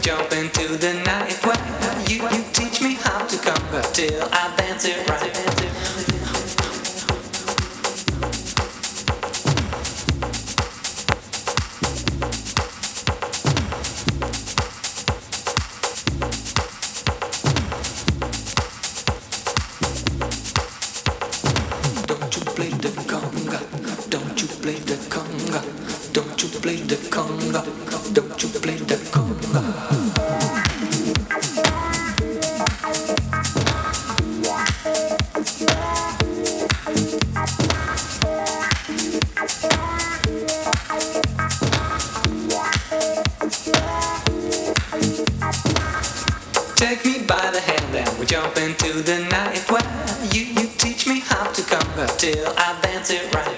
jump into the night. Well, you teach me how to conquer till I dance it right. Don't you play the conga? Don't you play the conga? Don't you play the conga? Don't you play the conga? Take me by the hand and we jump into the night. Well, you teach me how to conquer till I dance it right.